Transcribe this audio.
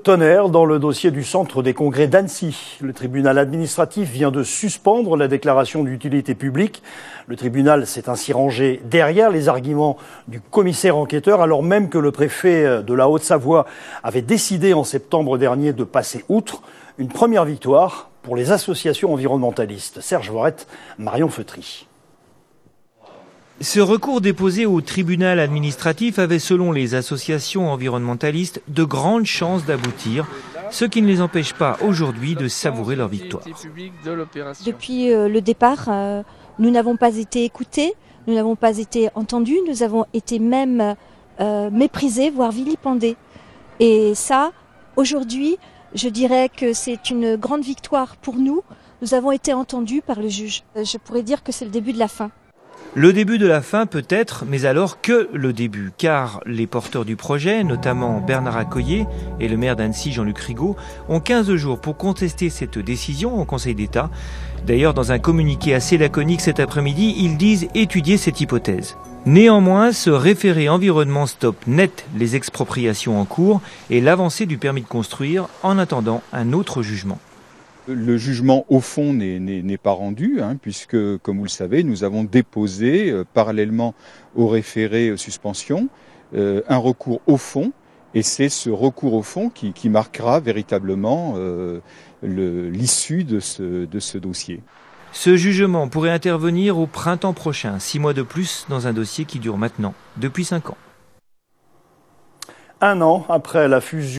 tonnerre dans le dossier du centre des congrès d'Annecy. Le tribunal administratif vient de suspendre la déclaration d'utilité publique. Le tribunal s'est ainsi rangé derrière les arguments du commissaire enquêteur, alors même que le préfet de la Haute-Savoie avait décidé en septembre dernier de passer outre. Une première victoire pour les associations environnementalistes. Serge Voirette, Marion Feutry. Ce recours déposé au tribunal administratif avait, selon les associations environnementalistes, de grandes chances d'aboutir, ce qui ne les empêche pas aujourd'hui de savourer leur victoire. Depuis le départ, nous n'avons pas été écoutés, nous n'avons pas été entendus, nous avons été même méprisés, voire vilipendés. Et ça, aujourd'hui, je dirais que c'est une grande victoire pour nous. Nous avons été entendus par le juge. Je pourrais dire que c'est le début de la fin. Le début de la fin peut-être, mais alors que le début, car les porteurs du projet, notamment Bernard Accoyer et le maire d'Annecy Jean-Luc Rigaud, ont 15 jours pour contester cette décision au Conseil d'État. D'ailleurs, dans un communiqué assez laconique cet après-midi, ils disent étudier cette hypothèse. Néanmoins, ce référé environnement stoppe net les expropriations en cours et l'avancée du permis de construire en attendant un autre jugement. Le jugement au fond n'est pas rendu, puisque, comme vous le savez, nous avons déposé, parallèlement au référé suspension, un recours au fond, et c'est ce recours au fond qui marquera véritablement l'issue de ce dossier. Ce jugement pourrait intervenir au printemps prochain, 6 mois de plus dans un dossier qui dure maintenant depuis 5 ans. Un an après la fusion